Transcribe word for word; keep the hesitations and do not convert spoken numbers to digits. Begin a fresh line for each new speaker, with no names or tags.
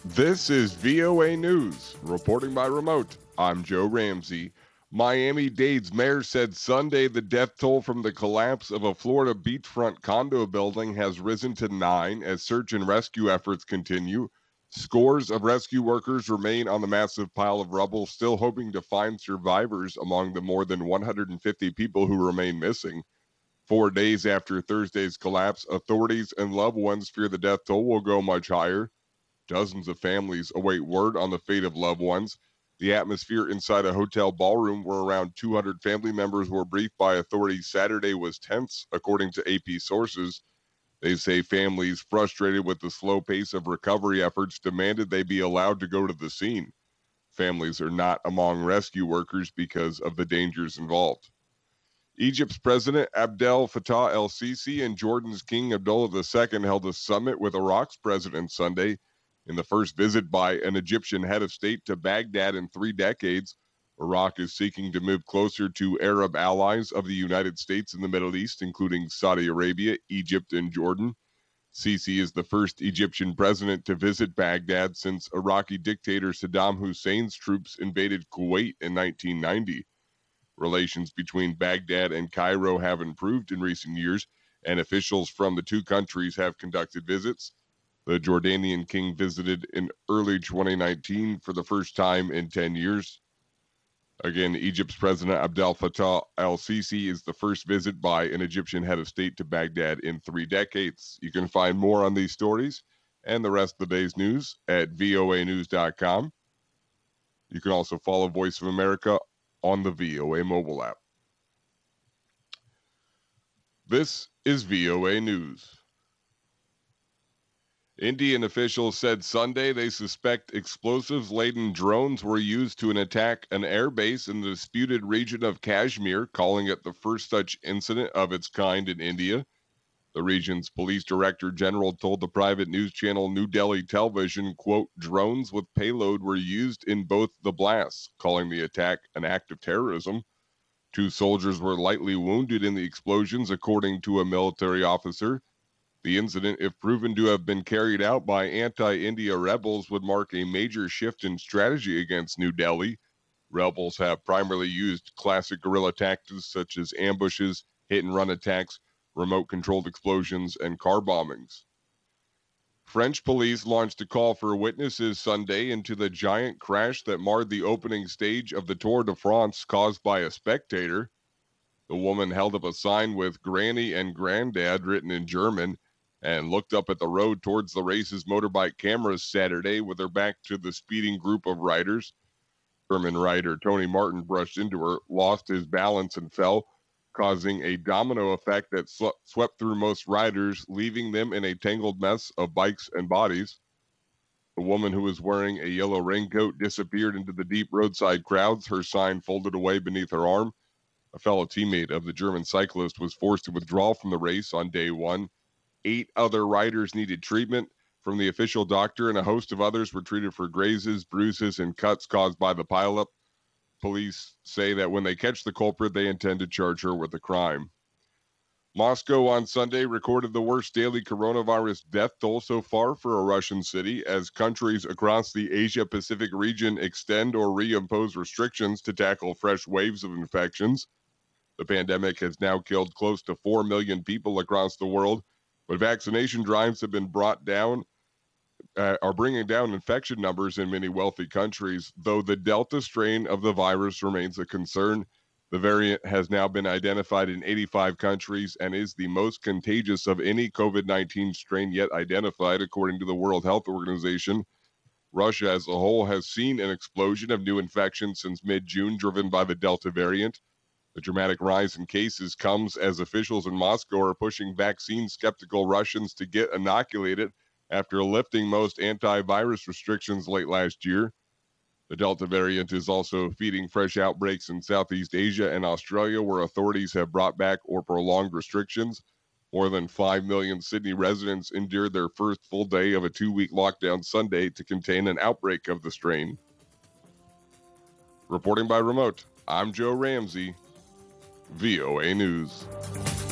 This is V O A News. Reporting by remote, I'm Joe Ramsey. Miami-Dade's mayor said Sunday the death toll from the collapse of a Florida beachfront condo building has risen to nine as search and rescue efforts continue. Scores of rescue workers remain on the massive pile of rubble, still hoping to find survivors among the more than one hundred fifty people who remain missing. Four days after Thursday's collapse, authorities and loved ones fear the death toll will go much higher. Dozens of families await word on the fate of loved ones. The atmosphere inside a hotel ballroom where around two hundred family members were briefed by authorities Saturday was tense, according to A P sources. They say families, frustrated with the slow pace of recovery efforts, demanded they be allowed to go to the scene. Families are not among rescue workers because of the dangers involved. Egypt's President Abdel Fattah el-Sisi and Jordan's King Abdullah the Second held a summit with Iraq's president Sunday. In the first visit by an Egyptian head of state to Baghdad in three decades, Iraq is seeking to move closer to Arab allies of the United States in the Middle East, including Saudi Arabia, Egypt, and Jordan. Sisi is the first Egyptian president to visit Baghdad since Iraqi dictator Saddam Hussein's troops invaded Kuwait in nineteen ninety. Relations between Baghdad and Cairo have improved in recent years, and officials from the two countries have conducted visits. The Jordanian king visited in early twenty nineteen for the first time in ten years. Again, Egypt's President Abdel Fattah el-Sisi is the first visit by an Egyptian head of state to Baghdad in three decades. You can find more on these stories and the rest of the day's news at V O A news dot com. You can also follow Voice of America on the V O A mobile app. This is V O A News. Indian officials said Sunday they suspect explosives-laden drones were used to attack an airbase in the disputed region of Kashmir, calling it the first such incident of its kind in India. The region's police director general told the private news channel New Delhi Television, quote, drones with payload were used in both the blasts, calling the attack an act of terrorism. Two soldiers were lightly wounded in the explosions, according to a military officer. The incident, if proven to have been carried out by anti-India rebels, would mark a major shift in strategy against New Delhi. Rebels have primarily used classic guerrilla tactics such as ambushes, hit-and-run attacks, remote-controlled explosions, and car bombings. French police launched a call for witnesses Sunday into the giant crash that marred the opening stage of the Tour de France caused by a spectator. The woman held up a sign with Granny and Granddad written in German and looked up at the road towards the race's motorbike cameras Saturday with her back to the speeding group of riders. German rider Tony Martin brushed into her, lost his balance, and fell, causing a domino effect that sw- swept through most riders, leaving them in a tangled mess of bikes and bodies. The woman, who was wearing a yellow raincoat, disappeared into the deep roadside crowds, her sign folded away beneath her arm. A fellow teammate of the German cyclist was forced to withdraw from the race on day one. Eight other riders needed treatment from the official doctor, and a host of others were treated for grazes, bruises, and cuts caused by the pileup. Police say that when they catch the culprit, they intend to charge her with the crime. Moscow on Sunday recorded the worst daily coronavirus death toll so far for a Russian city as countries across the Asia-Pacific region extend or reimpose restrictions to tackle fresh waves of infections. The pandemic has now killed close to four million people across the world, but vaccination drives have been brought down, uh, are bringing down infection numbers in many wealthy countries. Though the Delta strain of the virus remains a concern, the variant has now been identified in eighty-five countries and is the most contagious of any COVID nineteen strain yet identified, according to the World Health Organization. Russia as a whole has seen an explosion of new infections since mid-June, driven by the Delta variant. The dramatic rise in cases comes as officials in Moscow are pushing vaccine-skeptical Russians to get inoculated after lifting most antivirus restrictions late last year. The Delta variant is also feeding fresh outbreaks in Southeast Asia and Australia, where authorities have brought back or prolonged restrictions. More than five million Sydney residents endured their first full day of a two-week lockdown Sunday to contain an outbreak of the strain. Reporting by remote, I'm Joe Ramsey, V O A News.